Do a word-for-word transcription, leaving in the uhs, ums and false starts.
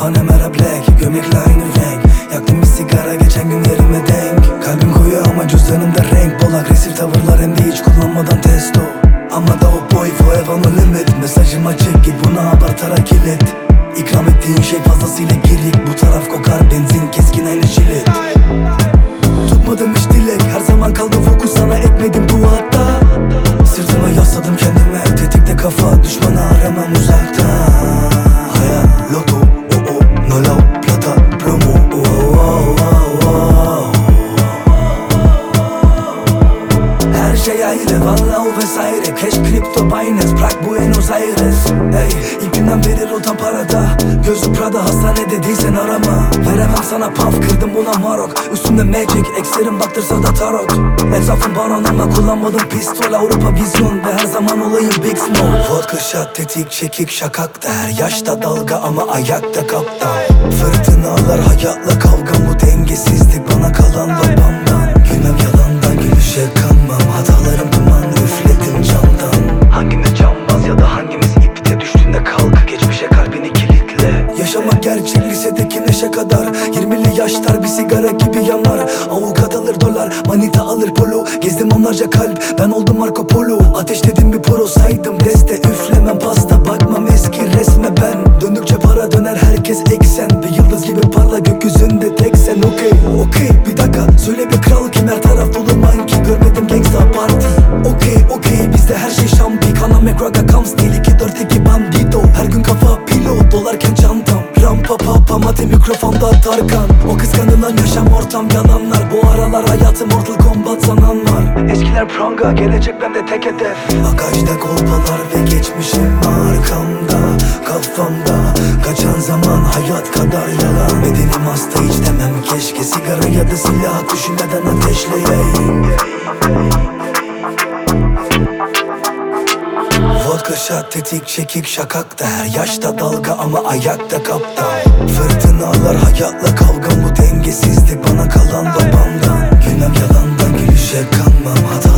Panamera Black, gömlekle aynı renk. Yaktım bir sigara geçen günlerime denk. Kalbim koyu ama cüzdanımda renk. Bol agresif tavırlar hem de hiç kullanmadan testo. Ama da o boy forever no limit. Mesajım açık, git buna abartarak ilet. İkram ettiğin şey fazlasıyla girik. Bu taraf kokar benzin, keskin aynı jilet. Tutmadım hiç dilek, her zaman kaldı fokus, sana etmedim dua hatta. Sırtıma yasladım kendime, tetikte kafa, düşmanı aramam uzakta. Hayat loto, oh oh, no love, plata, promo, oh oh oh oh. Her şey ayrı, valla o vesaire. Cash, kripto, Binance, Prag, Buenos Aires. Hey, ilk günden beri rotam parada. Gözü Prada, hastanede değilsen arama. Veremem sana paf, kırdım buna marok. Üstümde magic, ekslerim baktırsa da tarot. Etrafım baron ama kullanmadım pistol. Avrupa vizyon ve her zaman olayım big smoke. Vodka shot, tetik, çekik, şakak da. Her yaşta dalga ama ayakta kaptan. Fırtınalar hayatla kavgam, bu dengesizlik bana kalan babamdan. Gülmem yalandan, gülüşe kanmam. Hatalarım duman, üfledim camdan. Hangimiz cambaz ya da hangimiz ipte, düştüğünde kalk, geçmişe kalbini kilitle. Yaşamak gerçek, lisedeki neşe kadar. Yirmili yaşlar bir sigara gibi yanar. Avukat alır dolar, manita alır polo. Gezdim onlarca kalp, ben oldum Marco Polo. Ateşledim bir poro, saydım deste. Üflemem pasta, bakmam eski resme ben. Döndükçe para döner, herkes eksen. Ve yıldız gibi parla gökyüzünde tek sen. Okey, okey, bir dakika, söyle bir kral kim, her taraf dolu manki. Görmedim gangsta party. Okey, okey, bizde her şey şampi. Kana mekraga kam stil, iki dört iki bandito. Her gün kafa pilot, dolarken çantam. Rampa papa mate mikrofonda Tarkan. O kıskanılan yaşam ortam yalanlar. Bu aralar hayatım Mortal Kombat sanan var. Eskiler pranga, gelecek bende tek hedef. Bagajda kolpalar ve geçmişim arkamda, kafamda. Kaçan zaman hayat kadar yalan. Bedenim hasta, hiç demem keşke. Sigara ya da silah düşünmeden ateşleyeyim. Vodka shot, tetik, çekik, şakak da. Her yaşta dalga ama ayakta kaptan. Fırtınalar hayatla kavgam, bu dengesizlik bana kalan babamdan. Gülmem yalandan, gülüşe kanmam. Hata